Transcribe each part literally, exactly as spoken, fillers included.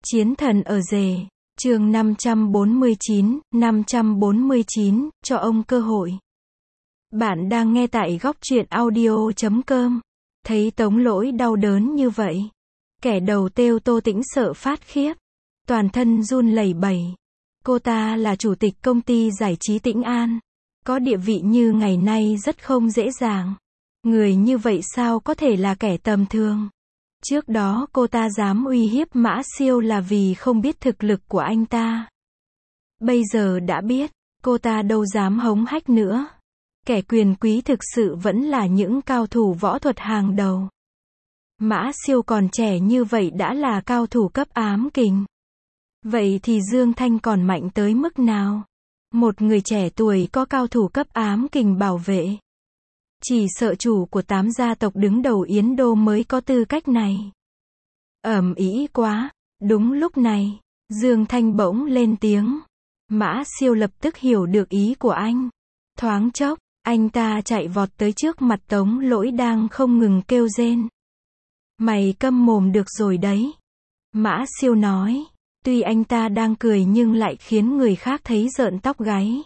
Chiến thần ở rể, chương năm trăm bốn mươi chín, năm trăm bốn mươi chín, cho ông cơ hội. Bạn đang nghe tại góc truyện audio chấm com. Thấy Tống Lỗi đau đớn như vậy, kẻ đầu têu Tô Tĩnh sợ phát khiếp, toàn thân run lẩy bẩy. Cô ta là chủ tịch công ty giải trí Tĩnh An, có địa vị như ngày nay rất không dễ dàng. Người như vậy sao có thể là kẻ tầm thường? Trước đó cô ta dám uy hiếp Mã Siêu là vì không biết thực lực của anh ta. Bây giờ đã biết, cô ta đâu dám hống hách nữa. Kẻ quyền quý thực sự vẫn là những cao thủ võ thuật hàng đầu. Mã Siêu còn trẻ như vậy đã là cao thủ cấp ám kình. Vậy thì Dương Thanh còn mạnh tới mức nào? Một người trẻ tuổi có cao thủ cấp ám kình bảo vệ. Chỉ sợ chủ của tám gia tộc đứng đầu Yến Đô mới có tư cách này. Ầm ĩ quá. Đúng lúc này, Dương Thanh bỗng lên tiếng. Mã Siêu lập tức hiểu được ý của anh. Thoáng chốc, anh ta chạy vọt tới trước mặt Tống Lỗi đang không ngừng kêu rên. Mày câm mồm được rồi đấy. Mã Siêu nói. Tuy anh ta đang cười nhưng lại khiến người khác thấy rợn tóc gáy.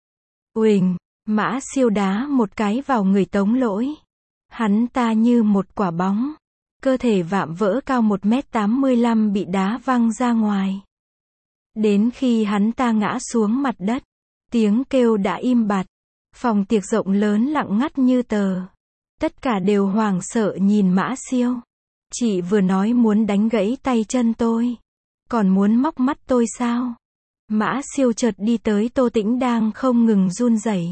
Uỳnh. Mã Siêu đá một cái vào người Tống Lỗi. Hắn ta như một quả bóng. Cơ thể vạm vỡ cao một mét tám mươi lăm bị đá văng ra ngoài. Đến khi hắn ta ngã xuống mặt đất, tiếng kêu đã im bặt. Phòng tiệc rộng lớn lặng ngắt như tờ. Tất cả đều hoảng sợ nhìn Mã Siêu. Chị vừa nói muốn đánh gãy tay chân tôi, còn muốn móc mắt tôi sao? Mã Siêu chợt đi tới Tô Tĩnh đang không ngừng run rẩy.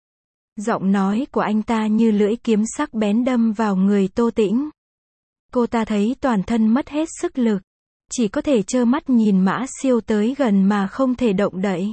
Giọng nói của anh ta như lưỡi kiếm sắc bén đâm vào người Tô Tĩnh. Cô ta thấy toàn thân mất hết sức lực, chỉ có thể trơ mắt nhìn Mã Siêu tới gần mà không thể động đậy.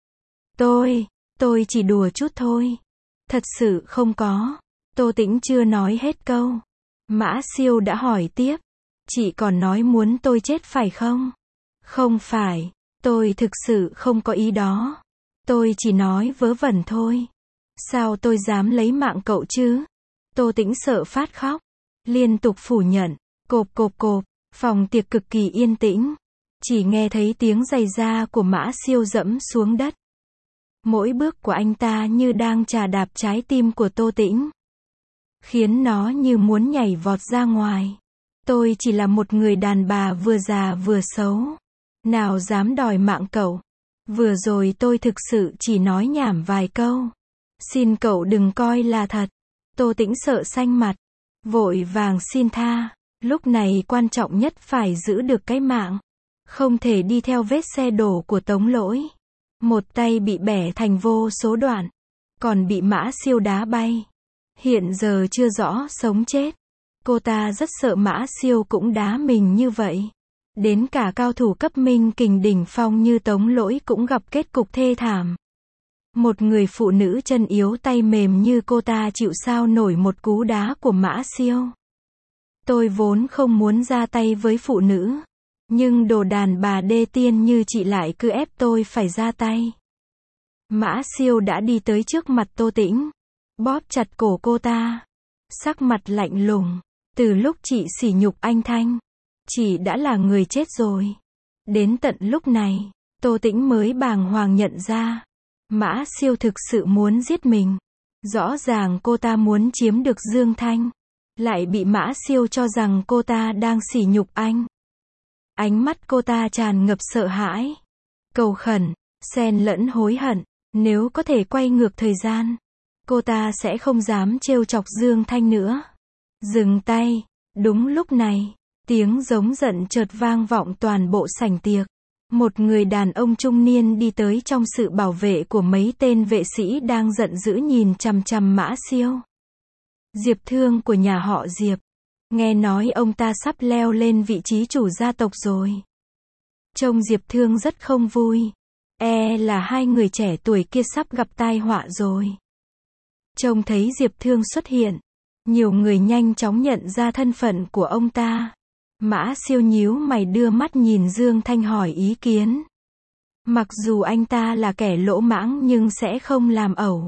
Tôi, tôi chỉ đùa chút thôi. Thật sự không có. Tô Tĩnh chưa nói hết câu. Mã Siêu đã hỏi tiếp. Chị còn nói muốn tôi chết phải không? Không phải, tôi thực sự không có ý đó. Tôi chỉ nói vớ vẩn thôi. Sao tôi dám lấy mạng cậu chứ? Tô Tĩnh sợ phát khóc, liên tục phủ nhận. Cộp cộp cộp, phòng tiệc cực kỳ yên tĩnh. Chỉ nghe thấy tiếng giày da của Mã Siêu dẫm xuống đất. Mỗi bước của anh ta như đang chà đạp trái tim của Tô Tĩnh, khiến nó như muốn nhảy vọt ra ngoài. Tôi chỉ là một người đàn bà vừa già vừa xấu, nào dám đòi mạng cậu. Vừa rồi tôi thực sự chỉ nói nhảm vài câu. Xin cậu đừng coi là thật. Tô Tĩnh sợ xanh mặt, vội vàng xin tha. Lúc này quan trọng nhất phải giữ được cái mạng. Không thể đi theo vết xe đổ của Tống Lỗi. Một tay bị bẻ thành vô số đoạn, còn bị Mã Siêu đá bay. Hiện giờ chưa rõ sống chết. Cô ta rất sợ Mã Siêu cũng đá mình như vậy. Đến cả cao thủ cấp minh kình đỉnh phong như Tống Lỗi cũng gặp kết cục thê thảm. Một người phụ nữ chân yếu tay mềm như cô ta chịu sao nổi một cú đá của Mã Siêu. Tôi vốn không muốn ra tay với phụ nữ, nhưng đồ đàn bà đê tiên như chị lại cứ ép tôi phải ra tay. Mã Siêu đã đi tới trước mặt Tô Tĩnh, bóp chặt cổ cô ta, sắc mặt lạnh lùng. Từ lúc chị sỉ nhục anh Thanh, chị đã là người chết rồi. Đến tận lúc này, Tô Tĩnh mới bàng hoàng nhận ra, Mã Siêu thực sự muốn giết mình. Rõ ràng cô ta muốn chiếm được Dương Thanh, lại bị Mã Siêu cho rằng cô ta đang sỉ nhục anh. Ánh mắt cô ta tràn ngập sợ hãi, cầu khẩn, xen lẫn hối hận. Nếu có thể quay ngược thời gian, cô ta sẽ không dám trêu chọc Dương Thanh nữa. Dừng tay. Đúng lúc này, tiếng giống giận chợt vang vọng toàn bộ sảnh tiệc. Một người đàn ông trung niên đi tới trong sự bảo vệ của mấy tên vệ sĩ đang giận dữ nhìn chằm chằm Mã Siêu. Diệp Thương của nhà họ Diệp. Nghe nói ông ta sắp leo lên vị trí chủ gia tộc rồi. Trông Diệp Thương rất không vui. E là hai người trẻ tuổi kia sắp gặp tai họa rồi. Trông thấy Diệp Thương xuất hiện, nhiều người nhanh chóng nhận ra thân phận của ông ta. Mã Siêu nhíu mày đưa mắt nhìn Dương Thanh hỏi ý kiến. Mặc dù anh ta là kẻ lỗ mãng nhưng sẽ không làm ẩu.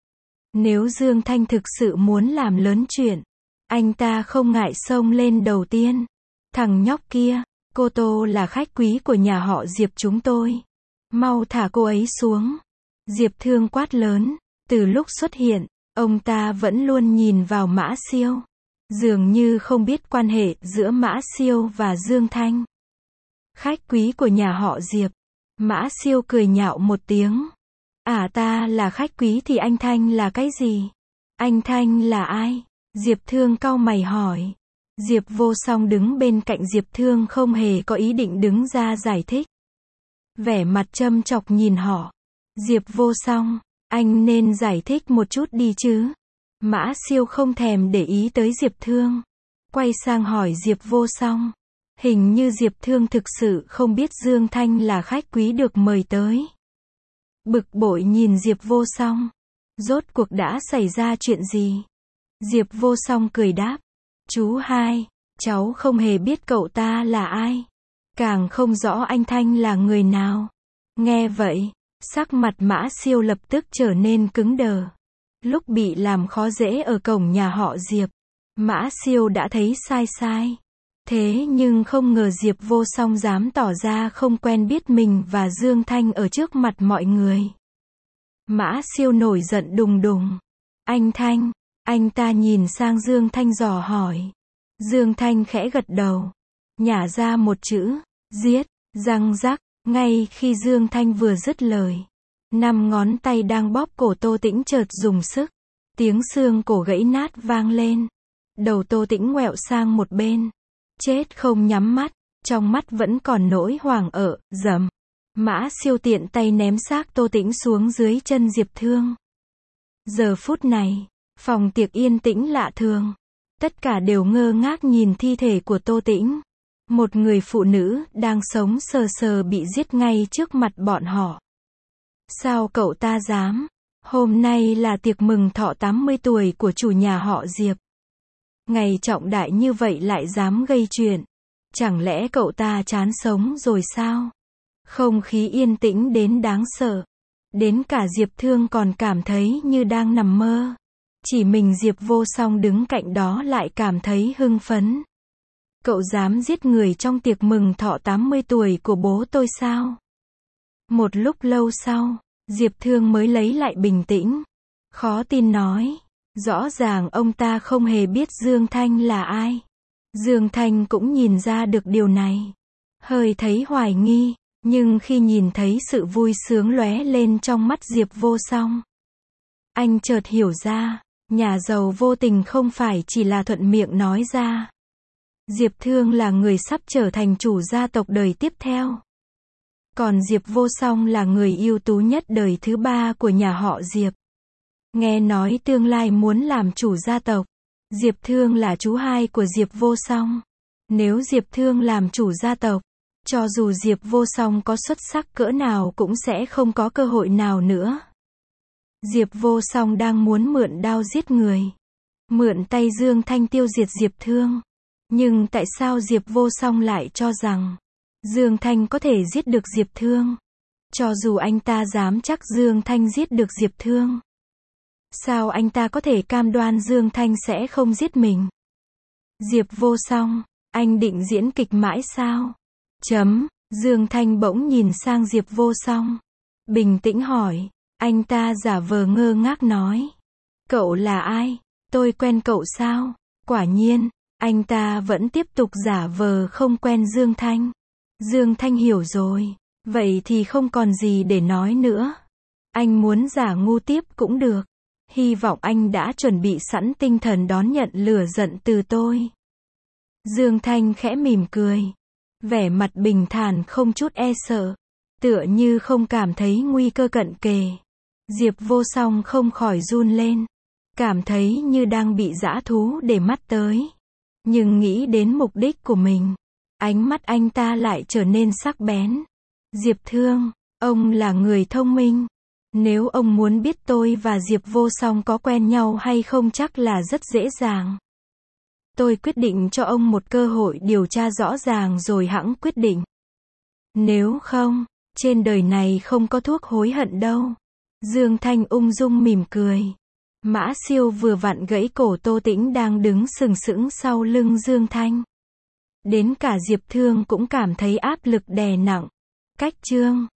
Nếu Dương Thanh thực sự muốn làm lớn chuyện, anh ta không ngại xông lên đầu tiên. Thằng nhóc kia, Cô Tô là khách quý của nhà họ Diệp chúng tôi. Mau thả cô ấy xuống. Diệp Thương quát lớn. Từ lúc xuất hiện, ông ta vẫn luôn nhìn vào Mã Siêu. Dường như không biết quan hệ giữa Mã Siêu và Dương Thanh. Khách quý của nhà họ Diệp. Mã Siêu cười nhạo một tiếng. À, ta là khách quý thì anh Thanh là cái gì? Anh Thanh là ai? Diệp Thương cau mày hỏi. Diệp Vô Song đứng bên cạnh Diệp Thương không hề có ý định đứng ra giải thích. Vẻ mặt châm chọc nhìn họ. Diệp Vô Song, anh nên giải thích một chút đi chứ. Mã Siêu không thèm để ý tới Diệp Thương. Quay sang hỏi Diệp Vô Song. Hình như Diệp Thương thực sự không biết Dương Thanh là khách quý được mời tới. Bực bội nhìn Diệp Vô Song. Rốt cuộc đã xảy ra chuyện gì? Diệp Vô Song cười đáp. Chú hai, cháu không hề biết cậu ta là ai. Càng không rõ anh Thanh là người nào. Nghe vậy, sắc mặt Mã Siêu lập tức trở nên cứng đờ. Lúc bị làm khó dễ ở cổng nhà họ Diệp, Mã Siêu đã thấy sai sai. Thế nhưng không ngờ Diệp Vô Song dám tỏ ra không quen biết mình và Dương Thanh ở trước mặt mọi người. Mã Siêu nổi giận đùng đùng. Anh Thanh, anh ta nhìn sang Dương Thanh dò hỏi. Dương Thanh khẽ gật đầu, nhả ra một chữ, giết, răng rắc. Ngay khi Dương Thanh vừa dứt lời, năm ngón tay đang bóp cổ Tô Tĩnh chợt dùng sức. Tiếng xương cổ gãy nát vang lên. Đầu Tô Tĩnh ngoẹo sang một bên. Chết không nhắm mắt, trong mắt vẫn còn nỗi hoảng ợ, dầm. Mã Siêu tiện tay ném xác Tô Tĩnh xuống dưới chân Diệp Thương. Giờ phút này, phòng tiệc yên tĩnh lạ thường. Tất cả đều ngơ ngác nhìn thi thể của Tô Tĩnh. Một người phụ nữ đang sống sờ sờ bị giết ngay trước mặt bọn họ. Sao cậu ta dám? Hôm nay là tiệc mừng thọ tám mươi tuổi của chủ nhà họ Diệp. Ngày trọng đại như vậy lại dám gây chuyện. Chẳng lẽ cậu ta chán sống rồi sao? Không khí yên tĩnh đến đáng sợ. Đến cả Diệp Thương còn cảm thấy như đang nằm mơ. Chỉ mình Diệp Vô Song đứng cạnh đó lại cảm thấy hưng phấn. Cậu dám giết người trong tiệc mừng thọ tám mươi tuổi của bố tôi sao? Một lúc lâu sau, Diệp Thương mới lấy lại bình tĩnh. Khó tin nói. Rõ ràng ông ta không hề biết Dương Thanh là ai. Dương Thanh cũng nhìn ra được điều này. Hơi thấy hoài nghi, nhưng khi nhìn thấy sự vui sướng lóe lên trong mắt Diệp Vô Song, anh chợt hiểu ra, nhà giàu vô tình không phải chỉ là thuận miệng nói ra. Diệp Thương là người sắp trở thành chủ gia tộc đời tiếp theo. Còn Diệp Vô Song là người ưu tú nhất đời thứ ba của nhà họ Diệp. Nghe nói tương lai muốn làm chủ gia tộc. Diệp Thương là chú hai của Diệp Vô Song. Nếu Diệp Thương làm chủ gia tộc, cho dù Diệp Vô Song có xuất sắc cỡ nào cũng sẽ không có cơ hội nào nữa. Diệp Vô Song đang muốn mượn đao giết người. Mượn tay Dương Thanh tiêu diệt Diệp Thương. Nhưng tại sao Diệp Vô Song lại cho rằng Dương Thanh có thể giết được Diệp Thương? Cho dù anh ta dám chắc Dương Thanh giết được Diệp Thương, sao anh ta có thể cam đoan Dương Thanh sẽ không giết mình? Diệp Vô Song, anh định diễn kịch mãi sao? Chấm, Dương Thanh bỗng nhìn sang Diệp Vô Song. Bình tĩnh hỏi, anh ta giả vờ ngơ ngác nói. Cậu là ai? Tôi quen cậu sao? Quả nhiên, anh ta vẫn tiếp tục giả vờ không quen Dương Thanh. Dương Thanh hiểu rồi, vậy thì không còn gì để nói nữa. Anh muốn giả ngu tiếp cũng được. Hy vọng anh đã chuẩn bị sẵn tinh thần đón nhận lửa giận từ tôi. Dương Thanh khẽ mỉm cười. Vẻ mặt bình thản không chút e sợ. Tựa như không cảm thấy nguy cơ cận kề. Diệp Vô Song không khỏi run lên. Cảm thấy như đang bị dã thú để mắt tới. Nhưng nghĩ đến mục đích của mình, ánh mắt anh ta lại trở nên sắc bén. Diệp Thương, ông là người thông minh. Nếu ông muốn biết tôi và Diệp Vô Song có quen nhau hay không chắc là rất dễ dàng. Tôi quyết định cho ông một cơ hội điều tra rõ ràng rồi hẵng quyết định. Nếu không, trên đời này không có thuốc hối hận đâu. Dương Thanh ung dung mỉm cười. Mã Siêu vừa vặn gãy cổ Tô Tĩnh đang đứng sừng sững sau lưng Dương Thanh. Đến cả Diệp Thương cũng cảm thấy áp lực đè nặng. Cách chương